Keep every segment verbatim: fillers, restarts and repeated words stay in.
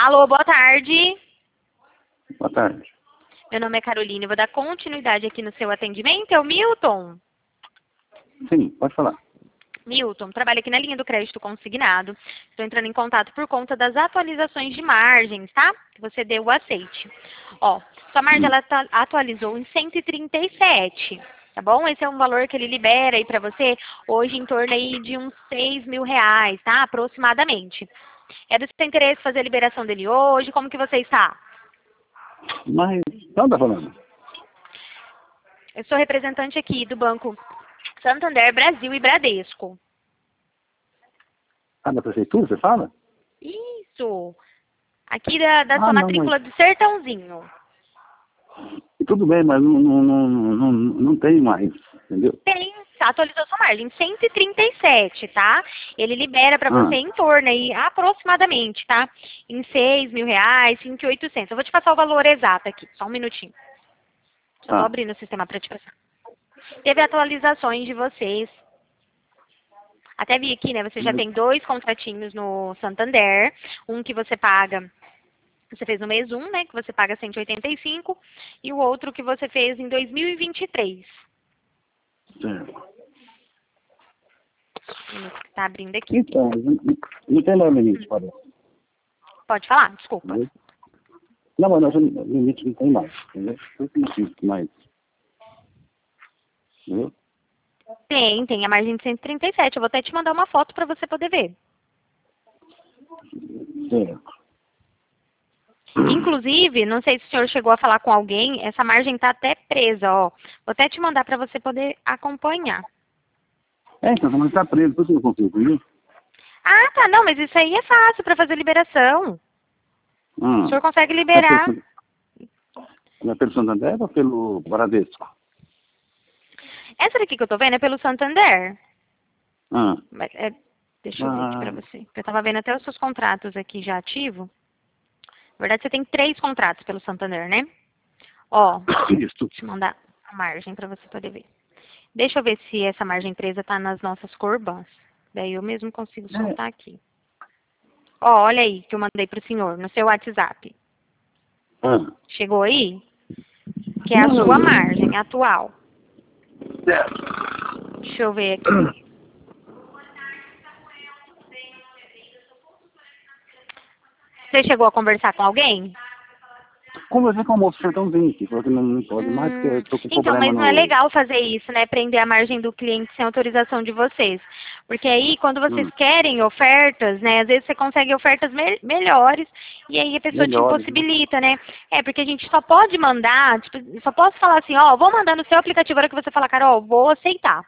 Alô, boa tarde. Boa tarde. Meu nome é Caroline, eu vou dar continuidade aqui no seu atendimento. É o Milton? Sim, pode falar. Milton, trabalho aqui na linha do crédito consignado. Estou entrando em contato por conta das atualizações de margens, tá? Que você deu o aceite. Ó, sua margem ela tá- atualizou em cento e trinta e sete, tá bom? Esse é um valor que ele libera aí para você hoje em torno aí de uns seis mil reais, tá? Aproximadamente. É do seu interesse fazer a liberação dele hoje? Como que você está? Mas, não tá falando? Eu sou representante aqui do Banco Santander, Brasil e Bradesco. Ah, da prefeitura, você fala? Isso! Aqui da, da Ah, sua não, matrícula mas... do Sertãozinho. Tudo bem, mas não, não, não, não, não tem mais, entendeu? Tem, atualizou sua margem, cento e trinta e sete, tá? Ele libera para Ah, você em torno aí, aproximadamente, tá? Em seis mil reais, cinco mil e oitocentos. Eu vou te passar o valor exato aqui, só um minutinho. Só tô tá. abrindo o sistema para te passar. Teve atualizações de vocês. Até vi aqui, né? Você já Mas, tem dois contratinhos no Santander. Um que você paga, você fez no mês um, né? Que você paga cento e oitenta e cinco. E o outro que você fez em dois mil e vinte e três. certo. Tá abrindo aqui. Então, não, não tem mais limite, parece. Pode falar? Desculpa. Entendeu? Não, mas não, limite não tem mais, entendeu? Por que não existe mais? Entendeu? Tem, tem a margem de cento e trinta e sete. Eu vou até te mandar uma foto para você poder ver. Certo. Inclusive, não sei se o senhor chegou a falar com alguém, essa margem tá até presa, ó. Vou até te mandar para você poder acompanhar. É, então, mas está preso, por isso eu não consigo, entendeu? Ah, tá, não, mas isso aí é fácil para fazer liberação. O Ah, senhor consegue é liberar. pelo, é pelo Santander ou pelo Bradesco? Essa daqui que eu tô vendo é pelo Santander. Ah, Mas, é, deixa eu ver aqui ah, pra você. Eu tava vendo até os seus contratos aqui já ativo. Na verdade, você tem três contratos pelo Santander, né? Ó, isso. deixa eu mandar a margem pra você poder ver. Deixa eu ver se essa margem presa tá nas nossas corbans. Daí eu mesmo consigo É, soltar aqui. Ó, olha aí que eu mandei pro senhor no seu WhatsApp. ah. Chegou aí? Que é a Não, não, sua não. margem atual. Certo. Deixa eu ver aqui. Você chegou a conversar com alguém? Conversei com o moço Sertãozinho, que falou que não, não pode mais, porque eu Hum, estou com então, problema mas não é no... legal fazer isso, né? Prender a margem do cliente sem autorização de vocês. Porque aí, quando vocês Hum, querem ofertas, né? Às vezes você consegue ofertas me melhores e aí a pessoa te melhores, né? impossibilita, né? É, porque a gente só pode mandar, tipo, só posso falar assim, ó, vou mandar no seu aplicativo, a hora que você falar, Carol, vou aceitar.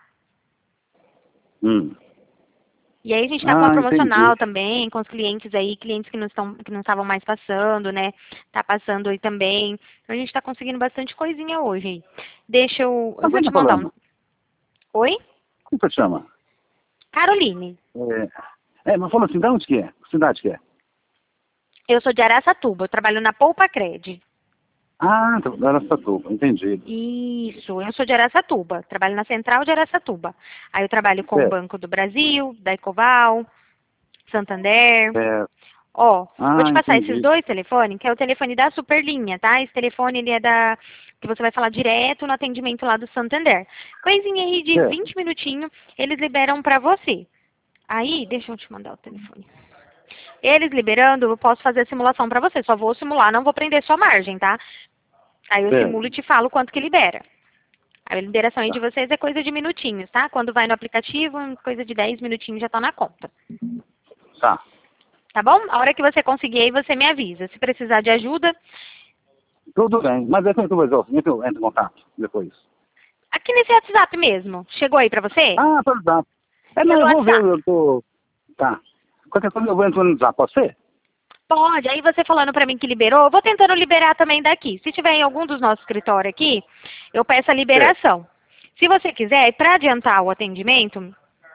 Hum. E aí a gente está com uma Ah, entendi. promocional também, com os clientes aí, clientes que não estão, que não estavam mais passando, né? Tá passando aí também. Então a gente está conseguindo bastante coisinha hoje aí. Deixa eu. Eu Mas vou quem te tá mandar um. falando? Oi? Como você chama? Caroline. É, é, mas falou assim, de onde que é? Que cidade que é? Eu sou de Araçatuba, eu trabalho na Poupa Cred. Ah, então, da Araçatuba, entendi. Isso, eu sou de Araçatuba, trabalho na Central de Araçatuba. Aí eu trabalho com o Certo. Banco do Brasil, da Ecoval, Santander. É, Ó, vou ah, te passar esses entendi. dois telefones, que é o telefone da Superlinha, tá? Esse telefone, ele é da... que você vai falar direto no atendimento lá do Santander. Coisinha aí de Certo. vinte minutinhos, eles liberam pra você. Aí, deixa eu te mandar o telefone. Eles liberando, eu posso fazer a simulação pra você. Só vou simular, não vou prender sua margem, tá? Aí eu simulo Certo. e te falo quanto que libera. A liberação aí de Tá. vocês é coisa de minutinhos, tá? Quando vai no aplicativo, coisa de dez minutinhos já tá na conta. Tá. Tá bom? A hora que você conseguir aí, você me avisa. Se precisar de ajuda, Tudo bem. Mas é como que eu vou fazer? Entra em contato depois. aqui nesse WhatsApp mesmo. Chegou aí pra você? Ah, pelo zap. É, não, Pelo eu vou ver, WhatsApp. eu tô... Tá. Qualquer coisa eu vou entrar no zap, pode ser? Pode. Aí você falando pra mim que liberou, eu vou tentando liberar também daqui. Se tiver em algum dos nossos escritórios aqui, eu peço a Certo. liberação. Se você quiser, para adiantar o atendimento,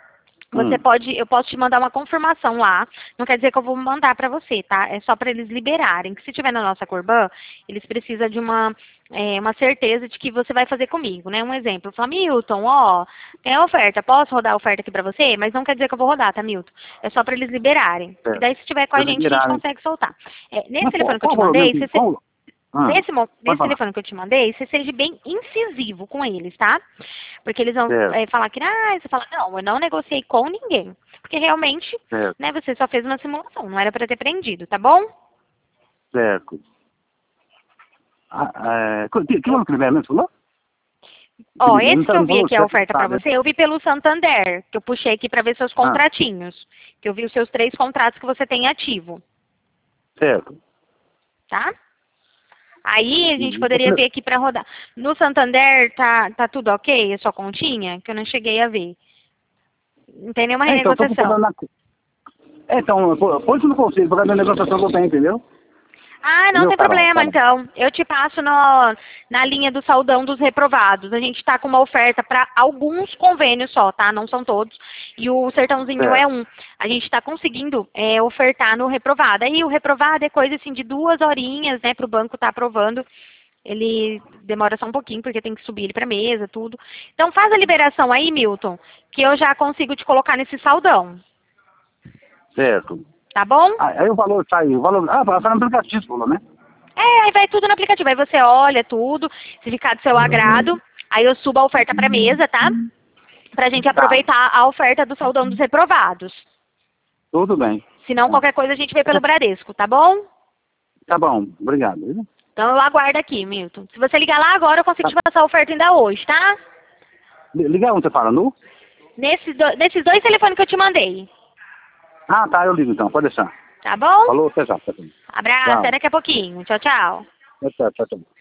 Você Hum. pode, eu posso te mandar uma confirmação lá. Não quer dizer que eu vou mandar para você, tá? É só para eles liberarem. Que se tiver na nossa Corban, eles precisam de uma, é, uma certeza de que você vai fazer comigo, né? Um exemplo. Fala, Milton, ó, tem a oferta. Posso rodar a oferta aqui para você? Mas não quer dizer que eu vou rodar, tá, Milton? É só para eles liberarem. É. E daí, se tiver com a Pra gente, a gente liberarem. consegue soltar. É, nesse Mas telefone qual, que eu qual te o valor mandei, mesmo? você, Qual... Ah, Nesse, mo- pode nesse falar. telefone que eu te mandei, você seja bem incisivo com eles, tá? Porque eles vão Certo, é, falar que, ah, você fala, não, eu não negociei com ninguém. Porque realmente, certo, né, você só fez uma simulação, não era para ter prendido, tá bom? certo. Ah, é, que, que valor que ele veio mesmo, você falou? Ó, Ele não esse tá- que eu não vi falou aqui, a certo, oferta tá, para né? você, eu vi pelo Santander, que eu puxei aqui para ver seus Ah, contratinhos. Que eu vi os seus três contratos que você tem ativo, certo. tá? Aí a gente Uhum. poderia ver aqui para rodar. No Santander, tá, tá tudo ok, a sua continha? Que eu não cheguei a ver. Não tem nenhuma É, então, eu tô com renegociação. problema na... É, então, pô, põe isso no conselho, por causa da negociação que eu tenho, entendeu? Ah, não Entendeu, tem Carol? problema, Carol? então. Eu te passo no, na linha do saldão dos reprovados. A gente está com uma oferta para alguns convênios só, tá? Não são todos. E o Sertãozinho é Certo. um. A gente está conseguindo é, ofertar no reprovado. Aí o reprovado é coisa assim de duas horinhas, né, para o banco estar aprovando. Ele demora só um pouquinho, porque tem que subir ele para mesa, tudo. Então faz a liberação aí, Milton, que eu já consigo te colocar nesse saldão. Certo. Tá bom? Ah, aí o valor sai, o valor... Ah, vai no aplicativo, falou, né? É, aí vai tudo no aplicativo. Aí você olha tudo, se ficar do seu agrado, aí eu subo a oferta para mesa, tá? Pra gente Tá, aproveitar a oferta do saldão dos reprovados. tudo bem. Se não, Tá, qualquer coisa a gente vê pelo Bradesco, tá bom? tá bom, obrigado. Viu? Então eu aguardo aqui, Milton. Se você ligar lá agora, eu consigo Tá. te passar a oferta ainda hoje, tá? Liga onde você fala, nu? Nesses, do, nesses dois telefones que eu te mandei. Ah, tá, eu ligo então, pode deixar. Tá bom? Falou, até já. Tá bom. Abraço, até Tchau. daqui a pouquinho. Tchau, tchau. Tchau, tchau, tchau.